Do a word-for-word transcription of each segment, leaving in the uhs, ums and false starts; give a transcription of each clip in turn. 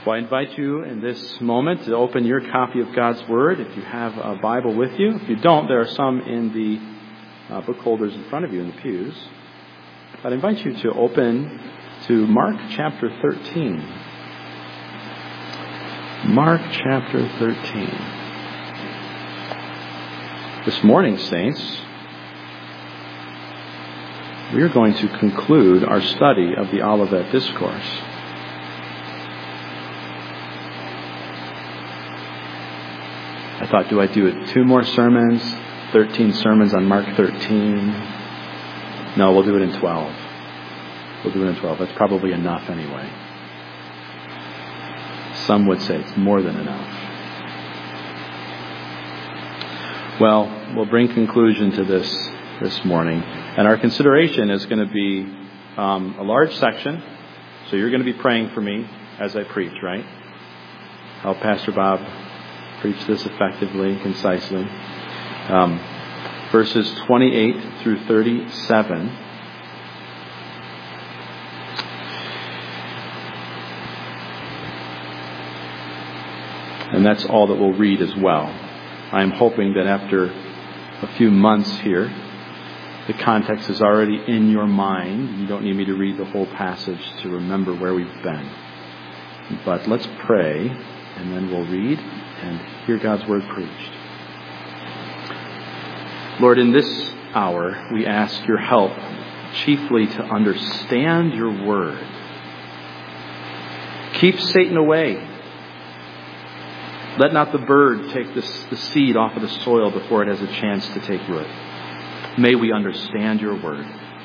Well, I invite you in this moment to open your copy of God's Word if you have a Bible with you. If you don't, there are some in the uh, book holders in front of you in the pews. I'd invite you to open to Mark chapter thirteen. Mark chapter thirteen. This morning, saints, we are going to conclude our study of the Olivet Discourse. I thought, do I do it two more sermons? thirteen sermons on Mark thirteen? No, we'll do it in twelve. We'll do it in twelve. That's probably enough anyway. Some would say it's more than enough. Well, we'll bring conclusion to this this morning. And our consideration is going to be um, a large section. So you're going to be praying for me as I preach, right? Help Pastor Bob preach this effectively, concisely. Um, verses twenty-eight through thirty-seven. And that's all that we'll read as well. I'm hoping that after a few months here, the context is already in your mind. You don't need me to read the whole passage to remember where we've been. But let's pray, and then we'll read and hear God's Word preached. Lord, in this hour, we ask your help chiefly to understand your Word. Keep Satan away. Let not the bird take this, the seed off of the soil before it has a chance to take root. May we understand your Word.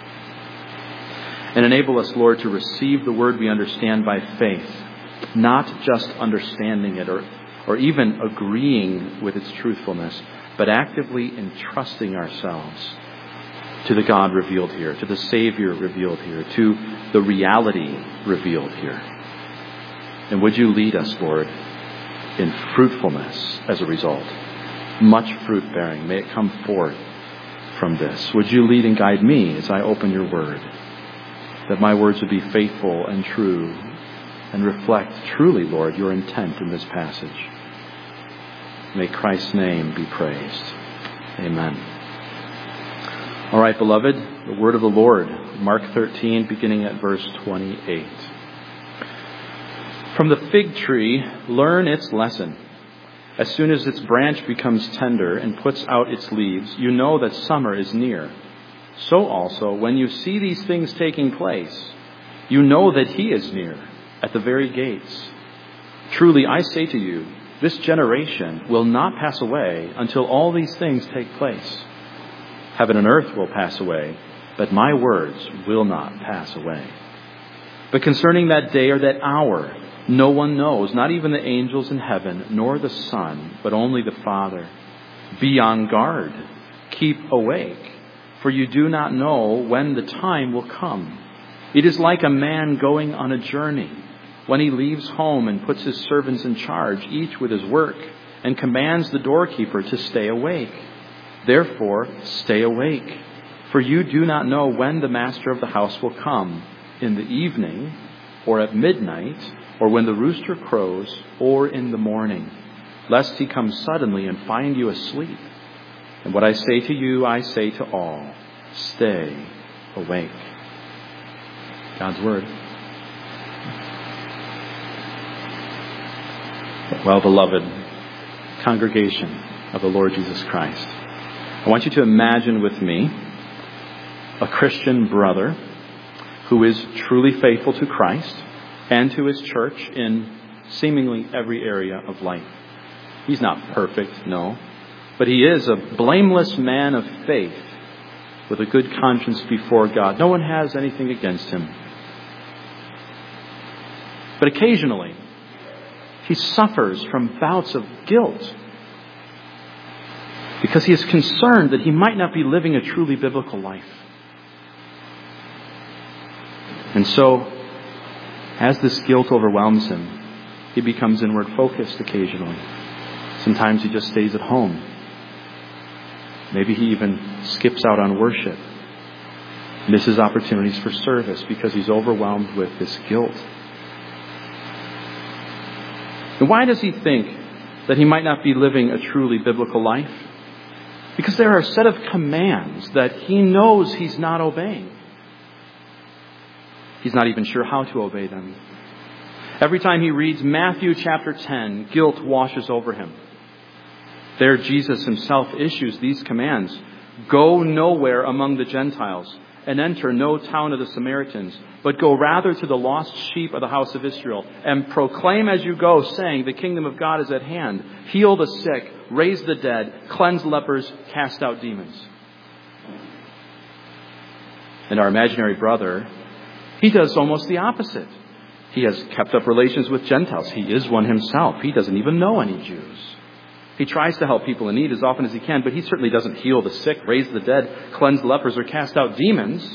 And enable us, Lord, to receive the Word we understand by faith, not just understanding it or or even agreeing with its truthfulness, but actively entrusting ourselves to the God revealed here, to the Savior revealed here, to the reality revealed here. And would you lead us, Lord, in fruitfulness as a result, much fruit bearing. May it come forth from this. Would you lead and guide me as I open your Word, that my words would be faithful and true and reflect truly, Lord, your intent in this passage. May Christ's name be praised. Amen. All right, beloved, the word of the Lord, Mark thirteen, beginning at verse twenty-eight. From the fig tree, learn its lesson. As soon as its branch becomes tender and puts out its leaves, you know that summer is near. So also, when you see these things taking place, you know that he is near, at the very gates. Truly, I say to you, this generation will not pass away until all these things take place. Heaven and earth will pass away, but my words will not pass away. But concerning that day or that hour, no one knows, not even the angels in heaven, nor the Son, but only the Father. Be on guard. Keep awake, for you do not know when the time will come. It is like a man going on a journey, when he leaves home and puts his servants in charge, each with his work, and commands the doorkeeper to stay awake. Therefore, stay awake, for you do not know when the master of the house will come, in the evening, or at midnight, or when the rooster crows, or in the morning, lest he come suddenly and find you asleep. And what I say to you, I say to all, stay awake. God's Word. Well, beloved congregation of the Lord Jesus Christ, I want you to imagine with me a Christian brother who is truly faithful to Christ and to his church in seemingly every area of life. He's not perfect, no, but he is a blameless man of faith with a good conscience before God. No one has anything against him. But occasionally, he suffers from bouts of guilt because he is concerned that he might not be living a truly biblical life. And so, as this guilt overwhelms him, he becomes inward focused occasionally. Sometimes he just stays at home. Maybe he even skips out on worship, misses opportunities for service because he's overwhelmed with this guilt. And why does he think that he might not be living a truly biblical life? Because there are a set of commands that he knows he's not obeying. He's not even sure how to obey them. Every time he reads Matthew chapter ten, guilt washes over him. There Jesus himself issues these commands. Go nowhere among the Gentiles, and enter no town of the Samaritans, but go rather to the lost sheep of the house of Israel, and proclaim as you go, saying, the kingdom of God is at hand. Heal the sick, raise the dead, cleanse lepers, cast out demons. And our imaginary brother, he does almost the opposite. He has kept up relations with Gentiles. He is one himself. He doesn't even know any Jews. He tries to help people in need as often as he can, but he certainly doesn't heal the sick, raise the dead, cleanse lepers, or cast out demons.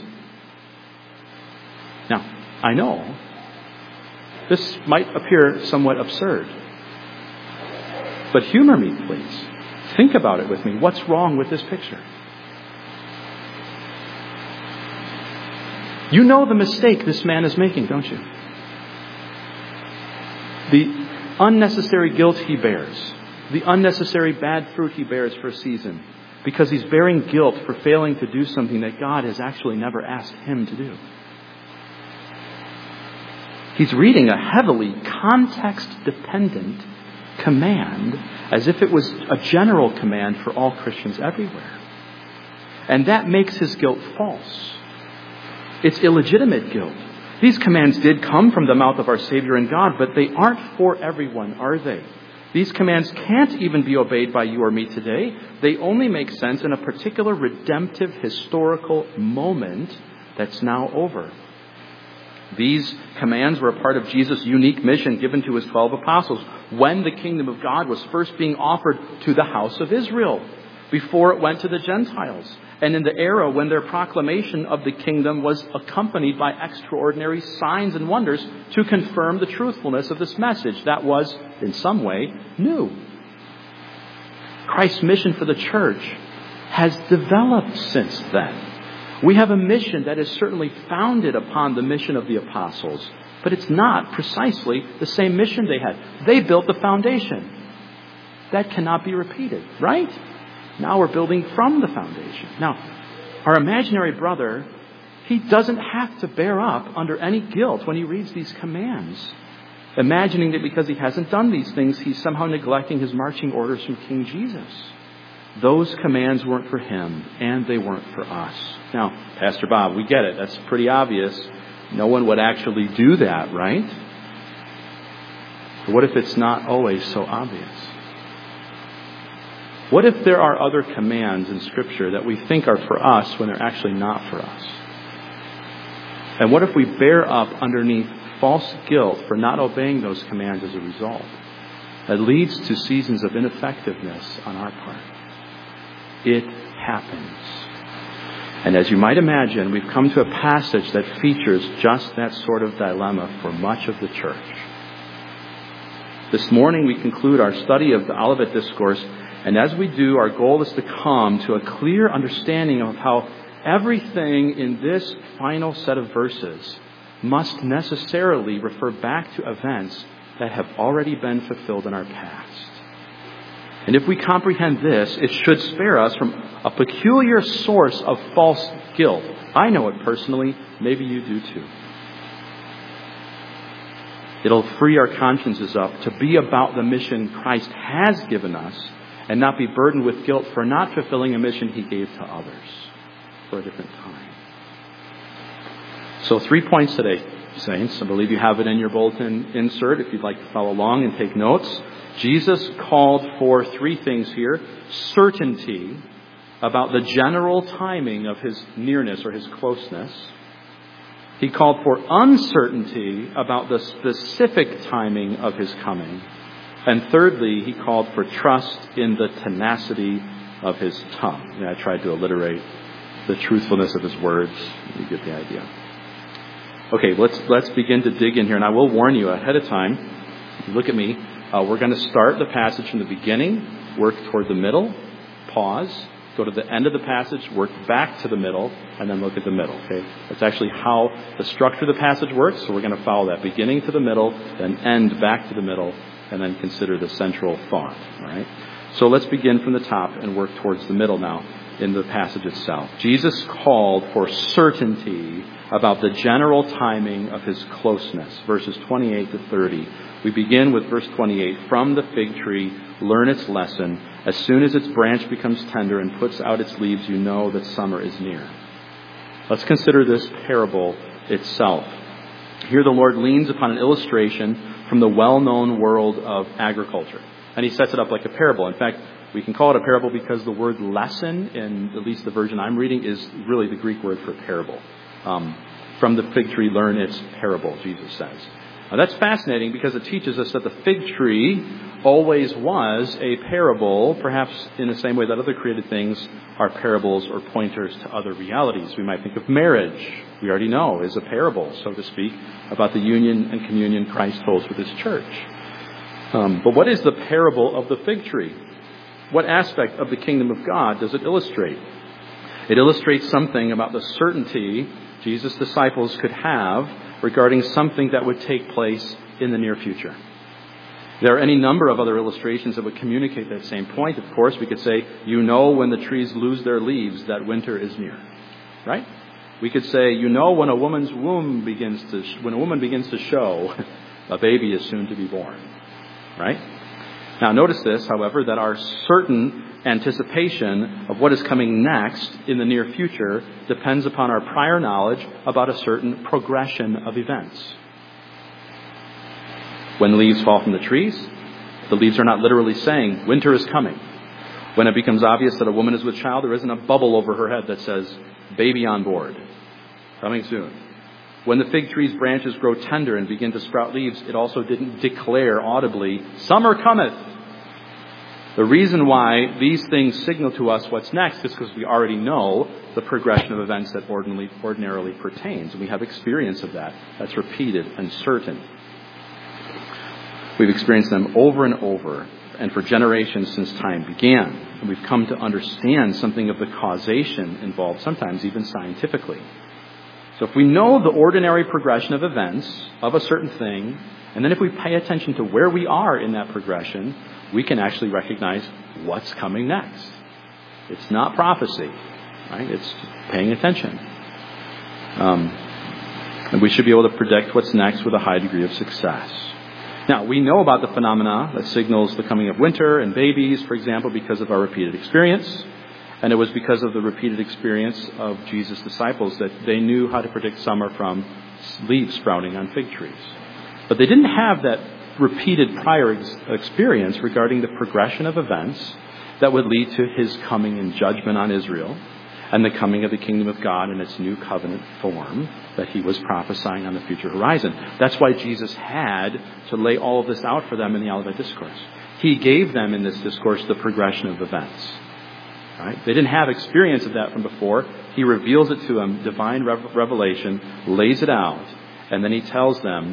Now, I know this might appear somewhat absurd, but humor me, please. Think about it with me. What's wrong with this picture? You know the mistake this man is making, don't you? The unnecessary guilt he bears. The unnecessary bad fruit he bears for a season. Because he's bearing guilt for failing to do something that God has actually never asked him to do. He's reading a heavily context-dependent command as if it was a general command for all Christians everywhere. And that makes his guilt false. It's illegitimate guilt. These commands did come from the mouth of our Savior and God, but they aren't for everyone, are they? These commands can't even be obeyed by you or me today. They only make sense in a particular redemptive historical moment that's now over. These commands were a part of Jesus' unique mission given to his twelve apostles when the kingdom of God was first being offered to the house of Israel, before it went to the Gentiles, and in the era when their proclamation of the kingdom was accompanied by extraordinary signs and wonders to confirm the truthfulness of this message that was, in some way, new. Christ's mission for the church has developed since then. We have a mission that is certainly founded upon the mission of the apostles, but it's not precisely the same mission they had. They built the foundation. That cannot be repeated, right? Now we're building from the foundation. Now, our imaginary brother, he doesn't have to bear up under any guilt when he reads these commands, imagining that because he hasn't done these things, he's somehow neglecting his marching orders from King Jesus. Those commands weren't for him, and they weren't for us. Now, Pastor Bob, we get it. That's pretty obvious. No one would actually do that, right? But what if it's not always so obvious? What if there are other commands in Scripture that we think are for us when they're actually not for us? And what if we bear up underneath false guilt for not obeying those commands as a result? That leads to seasons of ineffectiveness on our part. It happens. And as you might imagine, we've come to a passage that features just that sort of dilemma for much of the church. This morning we conclude our study of the Olivet Discourse, and as we do, our goal is to come to a clear understanding of how everything in this final set of verses must necessarily refer back to events that have already been fulfilled in our past. And if we comprehend this, it should spare us from a peculiar source of false guilt. I know it personally. Maybe you do too. It'll free our consciences up to be about the mission Christ has given us and not be burdened with guilt for not fulfilling a mission he gave to others for a different time. So three points today, saints. I believe you have it in your bulletin insert if you'd like to follow along and take notes. Jesus called for three things here. Certainty about the general timing of his nearness or his closeness. He called for uncertainty about the specific timing of his coming. And thirdly, he called for trust in the tenacity of his tongue. And I tried to alliterate the truthfulness of his words. You get the idea. Okay, let's let's begin to dig in here. And I will warn you ahead of time. Look at me. Uh, we're going to start the passage from the beginning, work toward the middle, pause, go to the end of the passage, work back to the middle, and then look at the middle. Okay, that's actually how the structure of the passage works. So we're going to follow that beginning to the middle, then end back to the middle, and then consider the central thought. All right? So let's begin from the top and work towards the middle now in the passage itself. Jesus called for certainty about the general timing of his closeness. Verses twenty-eight to thirty. We begin with verse twenty-eight. From the fig tree, learn its lesson. As soon as its branch becomes tender and puts out its leaves, you know that summer is near. Let's consider this parable itself. Here the Lord leans upon an illustration from the well-known world of agriculture. And he sets it up like a parable. In fact, we can call it a parable because the word lesson, in at least the version I'm reading, is really the Greek word for parable. Um, from the fig tree, learn its parable, Jesus says. Now that's fascinating because it teaches us that the fig tree always was a parable, perhaps in the same way that other created things are parables or pointers to other realities. We might think of marriage, we already know, is a parable, so to speak, about the union and communion Christ holds with his church. Um, but what is the parable of the fig tree? What aspect of the kingdom of God does it illustrate? It illustrates something about the certainty Jesus' disciples could have regarding something that would take place in the near future. There are any number of other illustrations that would communicate that same point. Of course, we could say, you know when the trees lose their leaves that winter is near. Right? We could say, you know when a woman's womb begins to, when a woman begins to show, a baby is soon to be born. Right? Now notice this, however, that our certain anticipation of what is coming next in the near future depends upon our prior knowledge about a certain progression of events. When leaves fall from the trees, the leaves are not literally saying winter is coming. When it becomes obvious that a woman is with child, there isn't a bubble over her head that says baby on board, coming soon. When the fig tree's branches grow tender and begin to sprout leaves, it also didn't declare audibly, summer cometh. The reason why these things signal to us what's next is because we already know the progression of events that ordinarily, ordinarily pertains. And we have experience of that. That's repeated and certain. We've experienced them over and over and for generations since time began. And we've come to understand something of the causation involved, sometimes even scientifically. So if we know the ordinary progression of events of a certain thing, and then if we pay attention to where we are in that progression, we can actually recognize what's coming next. It's not prophecy, right? It's paying attention. Um, and we should be able to predict what's next with a high degree of success. Now, we know about the phenomena that signals the coming of winter and babies, for example, because of our repeated experience. And it was because of the repeated experience of Jesus' disciples that they knew how to predict summer from leaves sprouting on fig trees. But they didn't have that repeated prior ex- experience regarding the progression of events that would lead to his coming in judgment on Israel and the coming of the kingdom of God in its new covenant form that he was prophesying on the future horizon. That's why Jesus had to lay all of this out for them in the Olivet Discourse. He gave them in this discourse the progression of events. Right? They didn't have experience of that from before. He reveals it to them, divine rev- revelation, lays it out, and then he tells them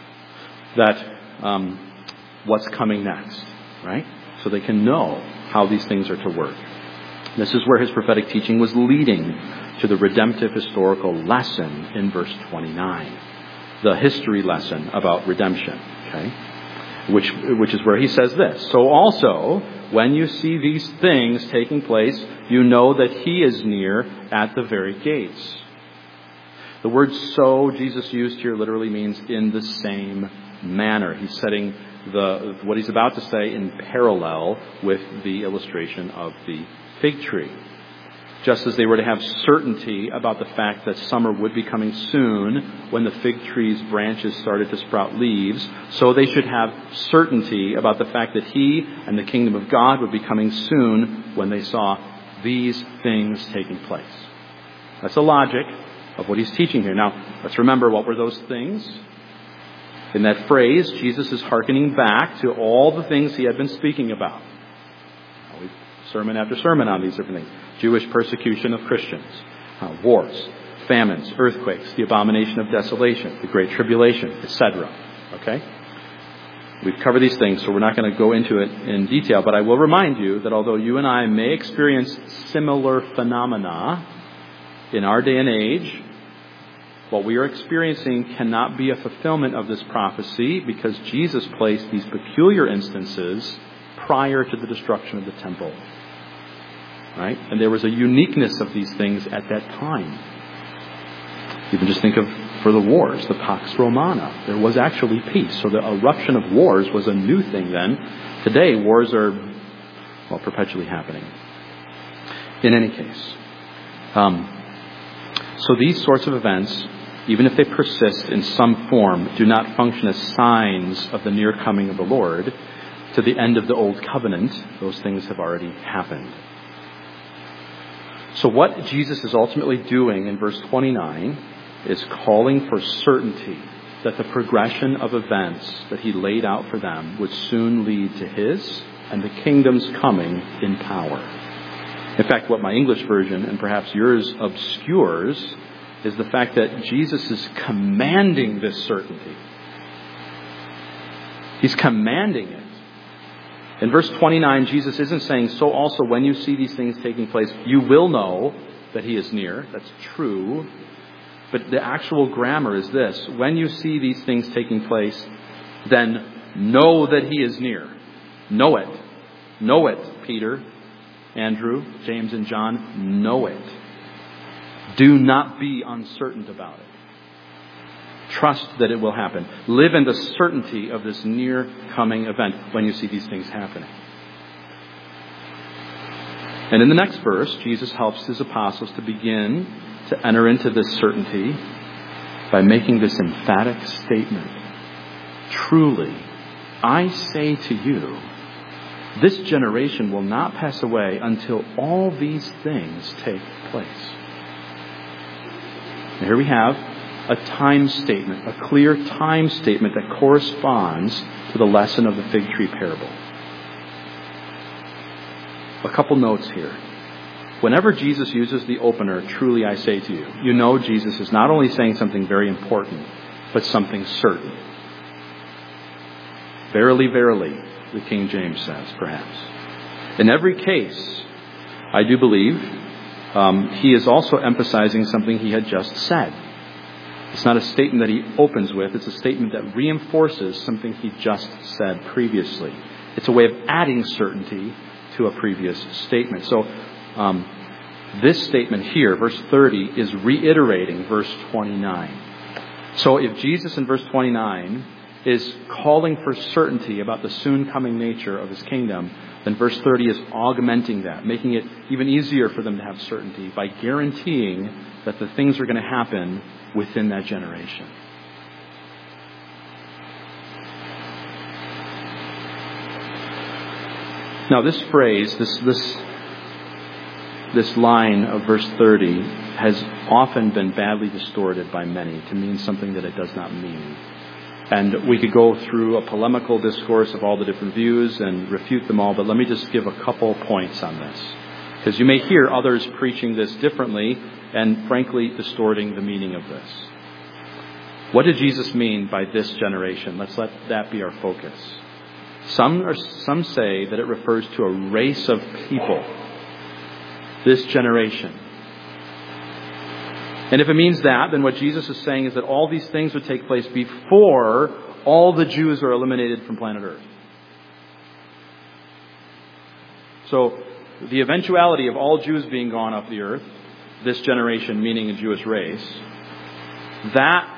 that um, what's coming next, right? So they can know how these things are to work. This is where his prophetic teaching was leading to the redemptive historical lesson in verse twenty-nine, the history lesson about redemption, okay? Which, which is where he says this. So also, when you see these things taking place, you know that he is near at the very gates. The word so Jesus used here literally means in the same manner. He's setting the what he's about to say in parallel with the illustration of the fig tree. Just as they were to have certainty about the fact that summer would be coming soon when the fig tree's branches started to sprout leaves, so they should have certainty about the fact that he and the kingdom of God would be coming soon when they saw these things taking place. That's the logic of what he's teaching here. Now, let's remember, what were those things? In that phrase, Jesus is hearkening back to all the things he had been speaking about. Sermon after sermon on these different things. Jewish persecution of Christians, uh, wars, famines, earthquakes, the abomination of desolation, the great tribulation, et cetera. Okay? We've covered these things, so we're not going to go into it in detail, but I will remind you that although you and I may experience similar phenomena in our day and age, what we are experiencing cannot be a fulfillment of this prophecy because Jesus placed these peculiar instances prior to the destruction of the temple. Right? And there was a uniqueness of these things at that time. Even just think of, for the wars, the Pax Romana. There was actually peace. So the eruption of wars was a new thing then. Today, wars are, well, perpetually happening. In any case. Um, so these sorts of events, even if they persist in some form, do not function as signs of the near coming of the Lord. To the end of the Old Covenant, those things have already happened. So what Jesus is ultimately doing in verse twenty-nine is calling for certainty that the progression of events that he laid out for them would soon lead to his and the kingdom's coming in power. In fact, what my English version and perhaps yours obscures is the fact that Jesus is commanding this certainty. He's commanding it. In verse twenty-nine, Jesus isn't saying, so also when you see these things taking place, you will know that he is near. That's true. But the actual grammar is this. When you see these things taking place, then know that he is near. Know it. Know it, Peter, Andrew, James, and John. Know it. Do not be uncertain about it. Trust that it will happen. Live in the certainty of this near coming event when you see these things happening. And in the next verse, Jesus helps his apostles to begin to enter into this certainty by making this emphatic statement. Truly, I say to you, this generation will not pass away until all these things take place. And here we have a time statement, a clear time statement that corresponds to the lesson of the fig tree parable. A couple notes here. Whenever Jesus uses the opener, truly I say to you, you know Jesus is not only saying something very important, but something certain. Verily, verily, the King James says, perhaps. In every case, I do believe, um, he is also emphasizing something he had just said. It's not a statement that he opens with. It's a statement that reinforces something he just said previously. It's a way of adding certainty to a previous statement. So um, this statement here, verse thirty, is reiterating verse twenty-nine. So if Jesus in verse twenty-nine is calling for certainty about the soon coming nature of his kingdom, then verse thirty is augmenting that, making it even easier for them to have certainty by guaranteeing that the things are going to happen within that generation. Now this phrase, this this this line of verse thirty has often been badly distorted by many to mean something that it does not mean. And we could go through a polemical discourse of all the different views and refute them all, but let me just give a couple points on this. Because you may hear others preaching this differently and frankly distorting the meaning of this. What did Jesus mean by this generation? Let's let that be our focus. Some are, some say that it refers to a race of people. This generation. And if it means that, then what Jesus is saying is that all these things would take place before all the Jews are eliminated from planet Earth. So, the eventuality of all Jews being gone off the earth, this generation meaning a Jewish race, that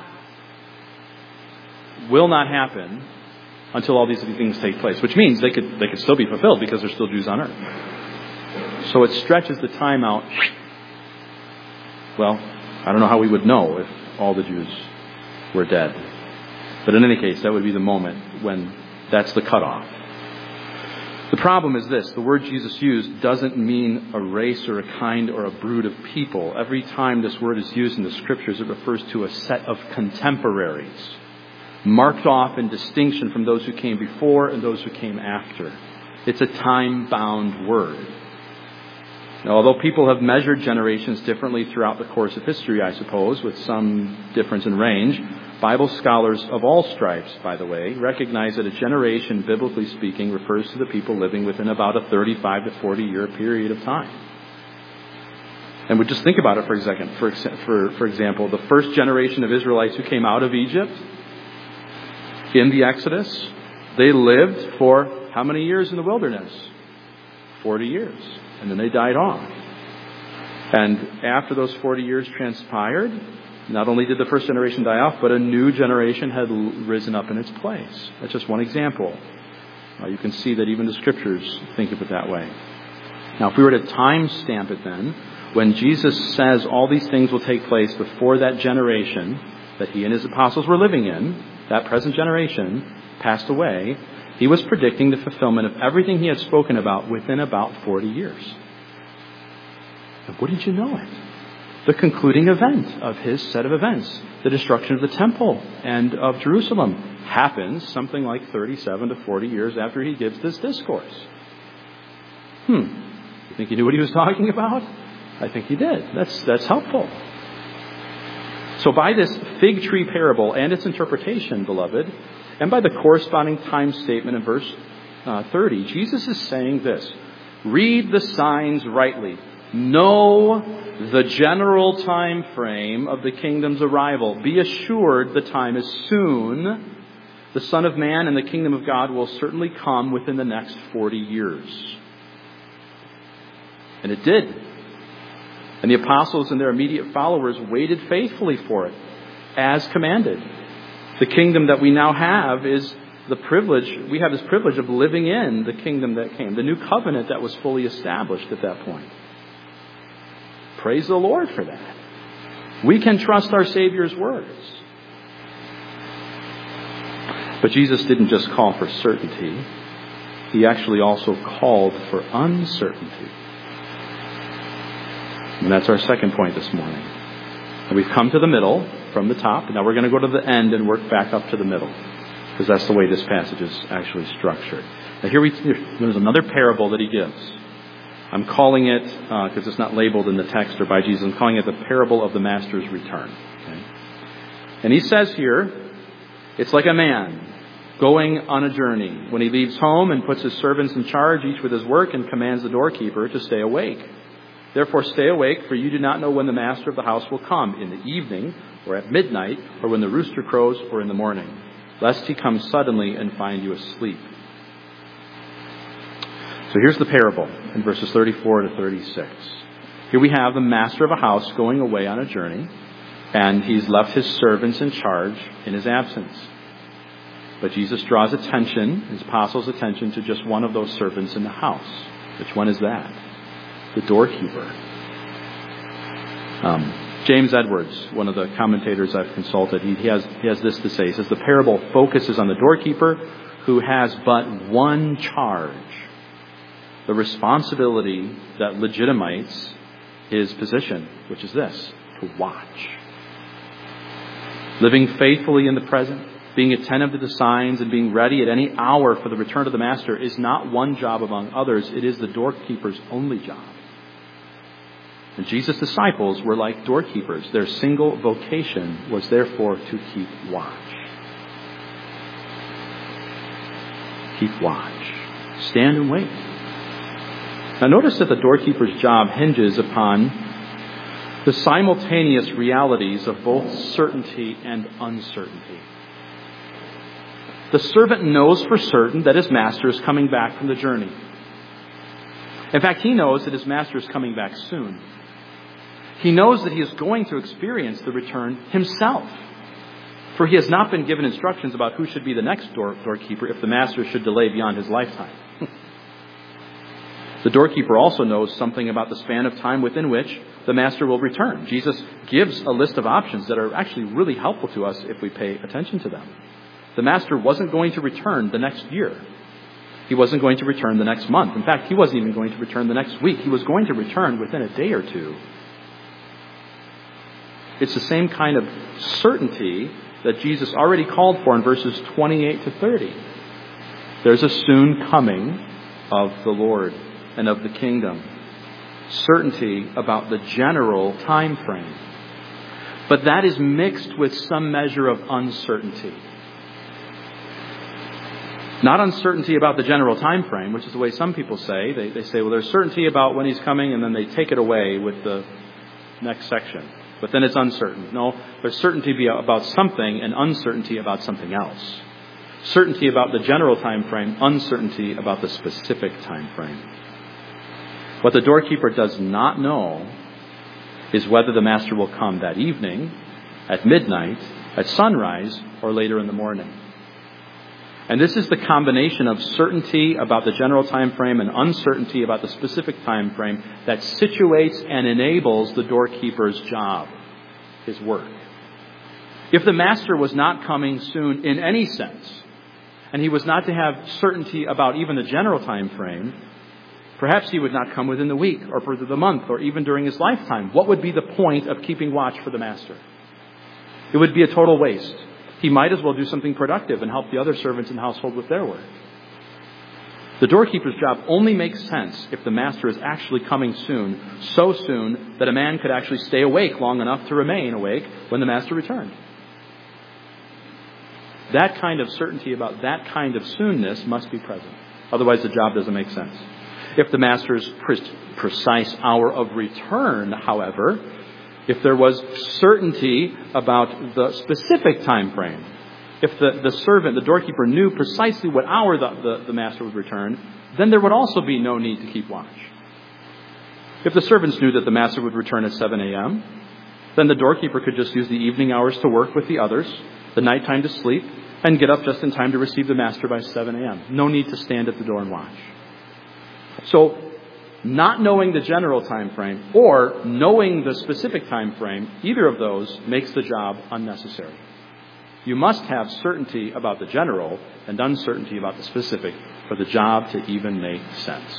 will not happen until all these things take place, which means they could they could still be fulfilled because there's still Jews on earth. So it stretches the time out. Well, I don't know how we would know if all the Jews were dead. But in any case, that would be the moment when that's the cutoff. The problem is this. The word Jesus used doesn't mean a race or a kind or a brood of people. Every time this word is used in the Scriptures, it refers to a set of contemporaries, marked off in distinction from those who came before and those who came after. It's a time-bound word. Now, although people have measured generations differently throughout the course of history, I suppose, with some difference in range, Bible scholars of all stripes, by the way, recognize that a generation, biblically speaking, refers to the people living within about a thirty-five to forty year period of time. And we just think about it for a second. For, for, for example, the first generation of Israelites who came out of Egypt in the Exodus, they lived for how many years in the wilderness? forty years. And then they died off. And after those forty years transpired, not only did the first generation die off, but a new generation had risen up in its place. That's just one example. Uh, you can see that even the Scriptures think of it that way. Now, if we were to time stamp it then, when Jesus says all these things will take place before that generation that he and his apostles were living in, that present generation, passed away, he was predicting the fulfillment of everything he had spoken about within about forty years. And wouldn't you know it? The concluding event of his set of events, the destruction of the temple and of Jerusalem, happens something like thirty-seven to forty years after he gives this discourse. Hmm. You think he knew what he was talking about? I think he did. That's, that's helpful. So by this fig tree parable and its interpretation, beloved, and by the corresponding time statement in verse uh, thirty, Jesus is saying this: read the signs rightly. Know the general time frame of the kingdom's arrival. Be assured the time is soon. The Son of Man and the kingdom of God will certainly come within the next forty years. And it did. And the apostles and their immediate followers waited faithfully for it, as commanded. The kingdom that we now have is the privilege, we have this privilege of living in the kingdom that came, the new covenant that was fully established at that point. Praise the Lord for that. We can trust our Savior's words. But Jesus didn't just call for certainty. He actually also called for uncertainty. And that's our second point this morning. And we've come to the middle from the top, and now we're going to go to the end and work back up to the middle, because that's the way this passage is actually structured. Now here we, there's another parable that he gives. I'm calling it, because uh, it's not labeled in the text or by Jesus, I'm calling it the parable of the master's return. Okay? And he says here, it's like a man going on a journey when he leaves home and puts his servants in charge, each with his work, and commands the doorkeeper to stay awake. Therefore stay awake, for you do not know when the master of the house will come, in the evening, or at midnight, or when the rooster crows, or in the morning, lest he come suddenly and find you asleep. So here's the parable in verses thirty-four to thirty-six. Here we have the master of a house going away on a journey, and he's left his servants in charge in his absence. But Jesus draws attention, his apostles' attention, to just one of those servants in the house. Which one is that? The doorkeeper. Um, James Edwards, one of the commentators I've consulted, he, he has he has this to say. He says the parable focuses on the doorkeeper who has but one charge, the responsibility that legitimates his position, which is this: to watch. Living faithfully in the present, being attentive to the signs, and being ready at any hour for the return of the master is not one job among others. It is the doorkeeper's only job. And Jesus' disciples were like doorkeepers. Their single vocation was therefore to keep watch. Keep watch. Stand and wait. Now notice that the doorkeeper's job hinges upon the simultaneous realities of both certainty and uncertainty. The servant knows for certain that his master is coming back from the journey. In fact, he knows that his master is coming back soon. He knows that he is going to experience the return himself. For he has not been given instructions about who should be the next door, doorkeeper if the master should delay beyond his lifetime. The doorkeeper also knows something about the span of time within which the master will return. Jesus gives a list of options that are actually really helpful to us if we pay attention to them. The master wasn't going to return the next year. He wasn't going to return the next month. In fact, he wasn't even going to return the next week. He was going to return within a day or two. It's the same kind of certainty that Jesus already called for in verses twenty-eight to thirty. There's a soon coming of the Lord and of the kingdom. Certainty about the general time frame. But that is mixed with some measure of uncertainty. Not uncertainty about the general time frame, which is the way some people say. They, they say, well, there's certainty about when he's coming, and then they take it away with the next section. But then it's uncertain. No, there's certainty about something and uncertainty about something else. Certainty about the general time frame, uncertainty about the specific time frame. What the doorkeeper does not know is whether the master will come that evening, at midnight, at sunrise, or later in the morning. And this is the combination of certainty about the general time frame and uncertainty about the specific time frame that situates and enables the doorkeeper's job, his work. If the master was not coming soon in any sense, and he was not to have certainty about even the general time frame, perhaps he would not come within the week or for the month or even during his lifetime. What would be the point of keeping watch for the master? It would be a total waste. He might as well do something productive and help the other servants in the household with their work. The doorkeeper's job only makes sense if the master is actually coming soon, so soon that a man could actually stay awake long enough to remain awake when the master returned. That kind of certainty about that kind of soonness must be present. Otherwise, the job doesn't make sense. If the master's pre- precise hour of return, however, if there was certainty about the specific time frame, if the, the servant, the doorkeeper, knew precisely what hour the, the, the master would return, then there would also be no need to keep watch. If the servants knew that the master would return at seven a.m., then the doorkeeper could just use the evening hours to work with the others, the nighttime to sleep, and get up just in time to receive the master by seven a.m. No need to stand at the door and watch. So, not knowing the general time frame or knowing the specific time frame, either of those makes the job unnecessary. You must have certainty about the general and uncertainty about the specific for the job to even make sense.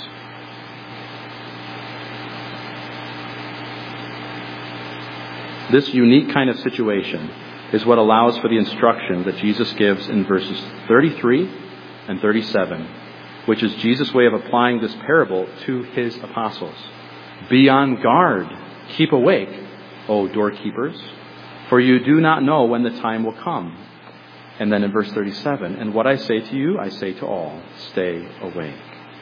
This unique kind of situation is what allows for the instruction that Jesus gives in verses thirty-three and thirty-seven, which is Jesus' way of applying this parable to his apostles. Be on guard, keep awake, O doorkeepers, for you do not know when the time will come. And then in verse thirty-seven, and what I say to you, I say to all, stay awake.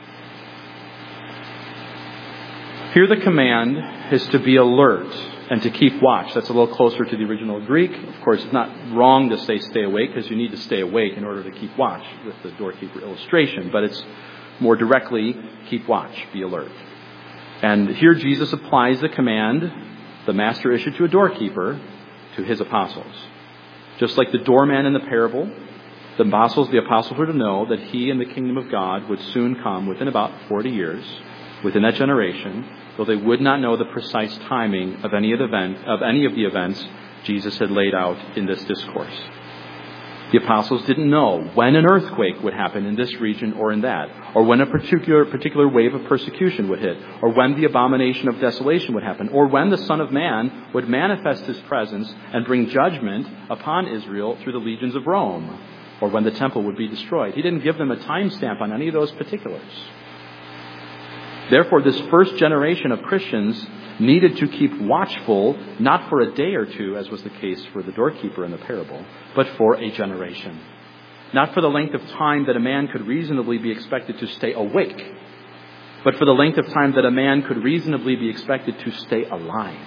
Here the command is to be alert and to keep watch. That's a little closer to the original Greek. Of course, it's not wrong to say stay awake because you need to stay awake in order to keep watch with the doorkeeper illustration. But it's more directly, keep watch, be alert. And here Jesus applies the command the master issued to a doorkeeper to his apostles. Just like the doorman in the parable, the apostles, the apostles were to know that he and the kingdom of God would soon come within about forty years, within that generation, though they would not know the precise timing of any of the event, of any of the events Jesus had laid out in this discourse. The apostles didn't know when an earthquake would happen in this region or in that, or when a particular particular wave of persecution would hit, or when the abomination of desolation would happen, or when the Son of Man would manifest his presence and bring judgment upon Israel through the legions of Rome, or when the temple would be destroyed. He didn't give them a timestamp on any of those particulars. Therefore, this first generation of Christians needed to keep watchful, not for a day or two, as was the case for the doorkeeper in the parable, but for a generation. Not for the length of time that a man could reasonably be expected to stay awake, but for the length of time that a man could reasonably be expected to stay alive.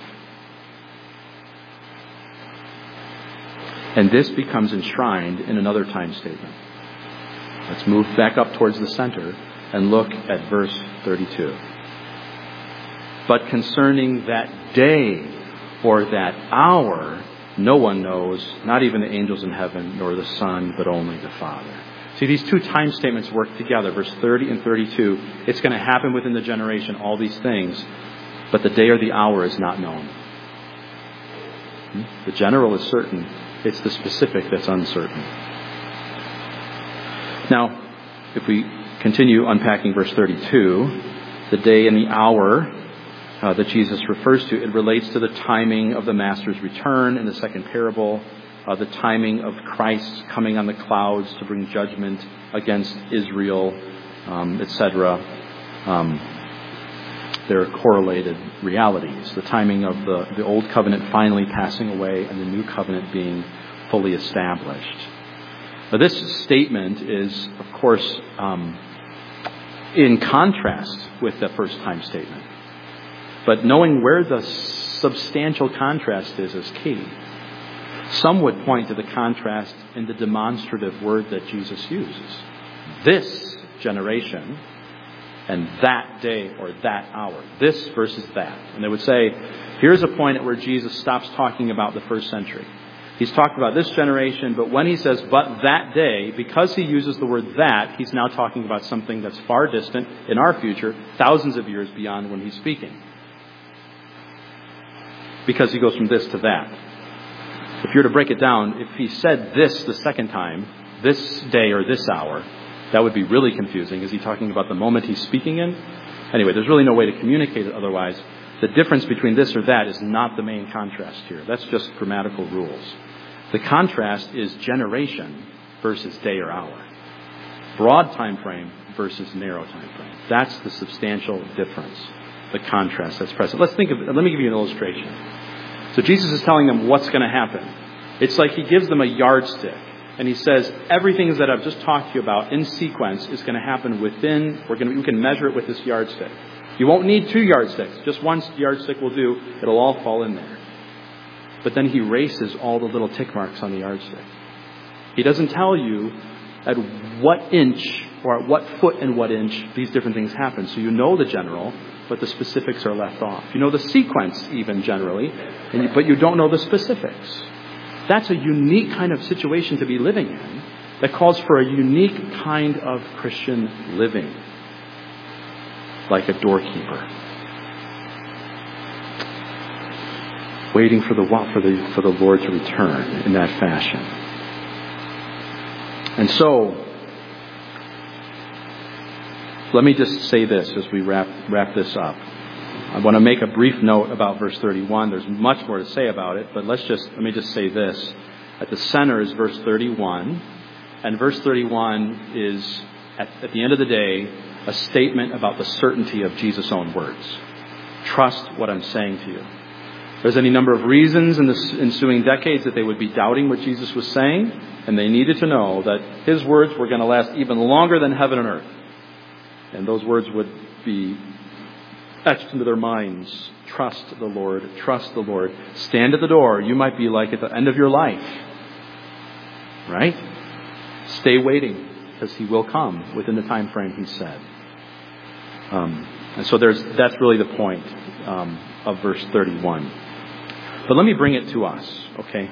And this becomes enshrined in another time statement. Let's move back up towards the center and look at verse thirty-two. But concerning that day or that hour, no one knows, not even the angels in heaven, nor the Son, but only the Father. See, these two time statements work together, verse thirty and thirty-two. It's going to happen within the generation, all these things, but the day or the hour is not known. The general is certain. It's the specific that's uncertain. Now, if we continue unpacking verse thirty-two, the day and the hour uh, that Jesus refers to, it relates to the timing of the Master's return in the second parable, uh, the timing of Christ coming on the clouds to bring judgment against Israel, um, et cetera. Um, they're correlated realities. The timing of the, the old covenant finally passing away and the new covenant being fully established. Now, this statement is, of course, um, in contrast with the first time statement. But knowing where the substantial contrast is is key. Some would point to the contrast in the demonstrative word that Jesus uses. This generation and that day or that hour. This versus that. And they would say, here's a point at where Jesus stops talking about the first century. He's talked about this generation, but when he says, but that day, because he uses the word that, he's now talking about something that's far distant in our future, thousands of years beyond when he's speaking. Because he goes from this to that. If you're to break it down, if he said this the second time, this day or this hour, that would be really confusing. Is he talking about the moment he's speaking in? Anyway, there's really no way to communicate it otherwise. The difference between this or that is not the main contrast here. That's just grammatical rules. The contrast is generation versus day or hour. Broad time frame versus narrow time frame. That's the substantial difference. The contrast that's present. Let's think of it. Let me give you an illustration. So Jesus is telling them what's going to happen. It's like he gives them a yardstick. And he says, everything that I've just talked to you about in sequence is going to happen within, we're going to, we can measure it with this yardstick. You won't need two yardsticks. Just one yardstick will do. It'll all fall in there. But then he erases all the little tick marks on the yardstick. He doesn't tell you at what inch or at what foot and what inch these different things happen. So you know the general, but the specifics are left off. You know the sequence even generally, and you, but you don't know the specifics. That's a unique kind of situation to be living in that calls for a unique kind of Christian living. Like a doorkeeper. Waiting for the for the for the Lord to return in that fashion. And so let me just say this as we wrap wrap this up. I want to make a brief note about verse thirty-one. There's much more to say about it, but let's just let me just say this. At the center is verse thirty-one, and verse thirty-one is at, at the end of the day a statement about the certainty of Jesus' own words. Trust what I'm saying to you. There's any number of reasons in the ensuing decades that they would be doubting what Jesus was saying, and they needed to know that his words were going to last even longer than heaven and earth. And those words would be etched into their minds. Trust the Lord. Trust the Lord. Stand at the door. You might be like at the end of your life. Right? Stay waiting, because he will come within the time frame he said. Um, and so there's that's really the point um, of verse thirty-one. But let me bring it to us, okay?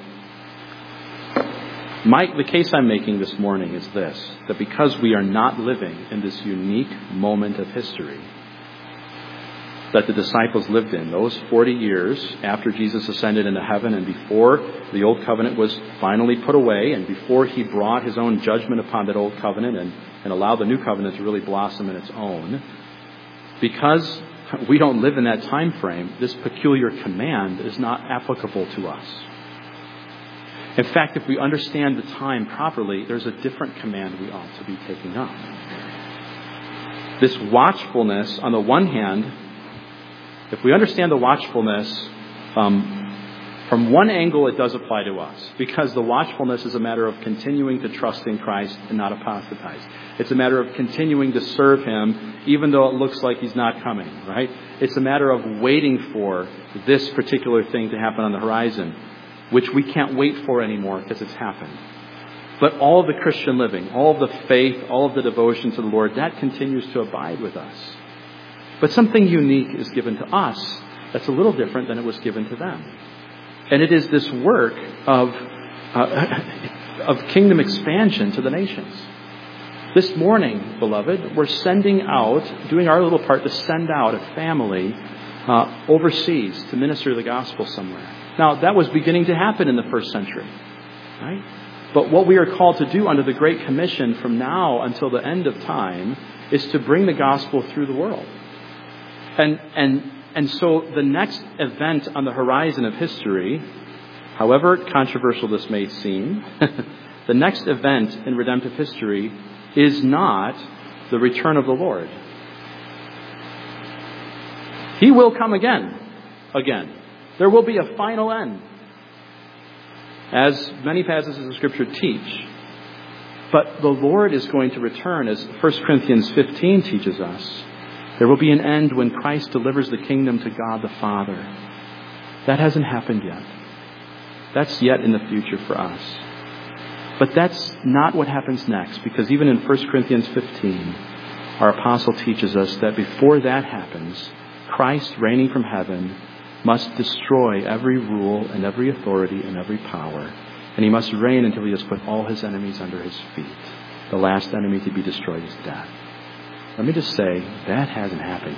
My, the case I'm making this morning is this, that because we are not living in this unique moment of history that the disciples lived in, those forty years after Jesus ascended into heaven and before the old covenant was finally put away and before he brought his own judgment upon that old covenant and, and allowed the new covenant to really blossom in its own, because we don't live in that time frame, this peculiar command is not applicable to us. In fact, if we understand the time properly, there's a different command we ought to be taking up. This watchfulness, on the one hand, if we understand the watchfulness, um, from one angle it does apply to us, because the watchfulness is a matter of continuing to trust in Christ and not apostatize. It's a matter of continuing to serve him even though it looks like he's not coming, right? It's a matter of waiting for this particular thing to happen on the horizon, which we can't wait for anymore because it's happened. But all of the Christian living, all of the faith, all of the devotion to the Lord, that continues to abide with us. But something unique is given to us that's a little different than it was given to them. And it is this work of, uh, of kingdom expansion to the nations. This morning, beloved, we're sending out, doing our little part to send out a family uh, overseas to minister the gospel somewhere. Now, that was beginning to happen in the first century, right? But what we are called to do under the Great Commission from now until the end of time is to bring the gospel through the world. And and and so the next event on the horizon of history, however controversial this may seem, the next event in redemptive history is not the return of the Lord. He will come again, again. There will be a final end, as many passages of Scripture teach. But the Lord is going to return, as First Corinthians fifteen teaches us. There will be an end when Christ delivers the kingdom to God the Father. That hasn't happened yet. That's yet in the future for us. But that's not what happens next, because even in First Corinthians fifteen, our apostle teaches us that before that happens, Christ, reigning from heaven, must destroy every rule and every authority and every power. And he must reign until he has put all his enemies under his feet. The last enemy to be destroyed is death. Let me just say, that hasn't happened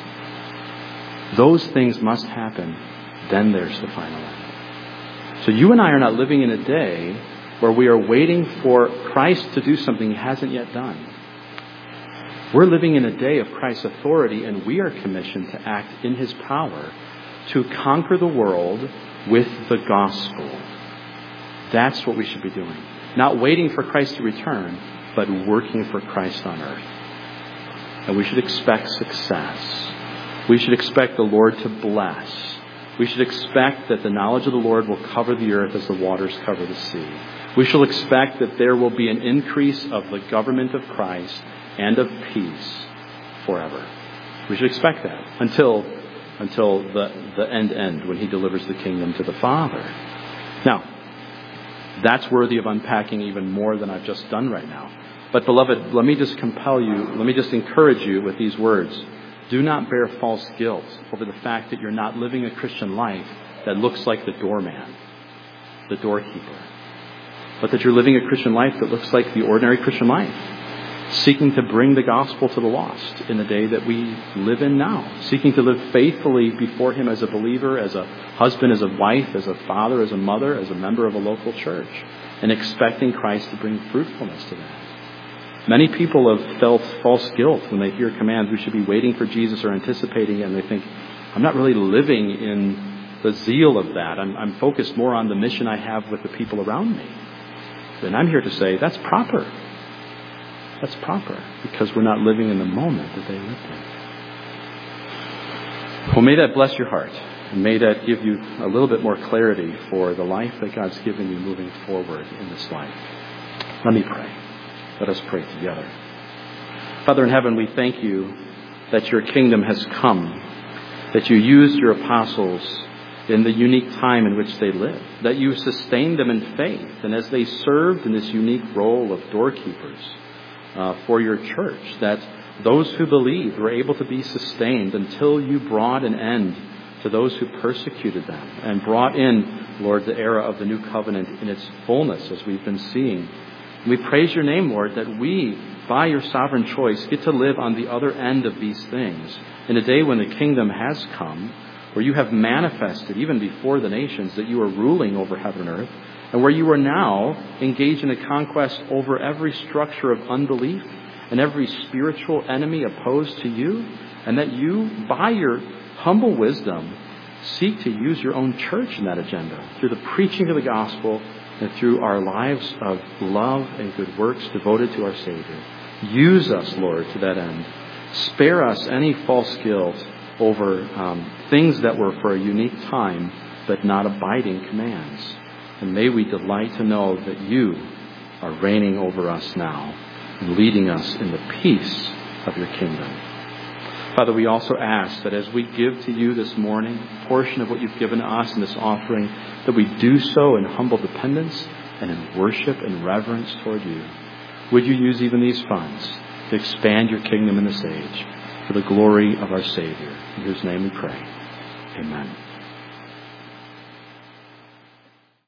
yet. Those things must happen. Then there's the final end. So you and I are not living in a day where we are waiting for Christ to do something he hasn't yet done. We're living in a day of Christ's authority, and we are commissioned to act in his power to conquer the world with the gospel. That's what we should be doing. Not waiting for Christ to return, but working for Christ on earth. And we should expect success. We should expect the Lord to bless. We should expect that the knowledge of the Lord will cover the earth as the waters cover the sea. We shall expect that there will be an increase of the government of Christ and of peace forever. We should expect that until, until the, the end end, when he delivers the kingdom to the Father. Now, that's worthy of unpacking even more than I've just done right now. But beloved, let me just compel you, let me just encourage you with these words. Do not bear false guilt over the fact that you're not living a Christian life that looks like the doorman, the doorkeeper. But that you're living a Christian life that looks like the ordinary Christian life, seeking to bring the gospel to the lost in the day that we live in now, seeking to live faithfully before him as a believer, as a husband, as a wife, as a father, as a mother, as a member of a local church, and expecting Christ to bring fruitfulness to that. Many people have felt false guilt when they hear commands. We should be waiting for Jesus or anticipating it, and they think, I'm not really living in the zeal of that. I'm, I'm focused more on the mission I have with the people around me. And I'm here to say that's proper. That's proper, because we're not living in the moment that they lived in. Well, may that bless your heart, and may that give you a little bit more clarity for the life that God's given you moving forward in this life. Let me pray. Let us pray together. Father in heaven, we thank you that your kingdom has come, that you used your apostles in the unique time in which they lived, that you sustained them in faith, and as they served in this unique role of doorkeepers uh, for your church, that those who believed were able to be sustained until you brought an end to those who persecuted them and brought in, Lord, the era of the new covenant in its fullness, as we've been seeing. We praise your name, Lord, that we, by your sovereign choice, get to live on the other end of these things in a day when the kingdom has come, where you have manifested even before the nations that you are ruling over heaven and earth, and where you are now engaged in a conquest over every structure of unbelief and every spiritual enemy opposed to you, and that you, by your humble wisdom, seek to use your own church in that agenda through the preaching of the gospel and through our lives of love and good works devoted to our Savior. Use us, Lord, to that end. Spare us any false guilt over um, things that were for a unique time but not abiding commands. And may we delight to know that you are reigning over us now and leading us in the peace of your kingdom. Father, we also ask that as we give to you this morning a portion of what you've given us in this offering, that we do so in humble dependence and in worship and reverence toward you. Would you use even these funds to expand your kingdom in this age for the glory of our Savior, in whose name we pray. Amen.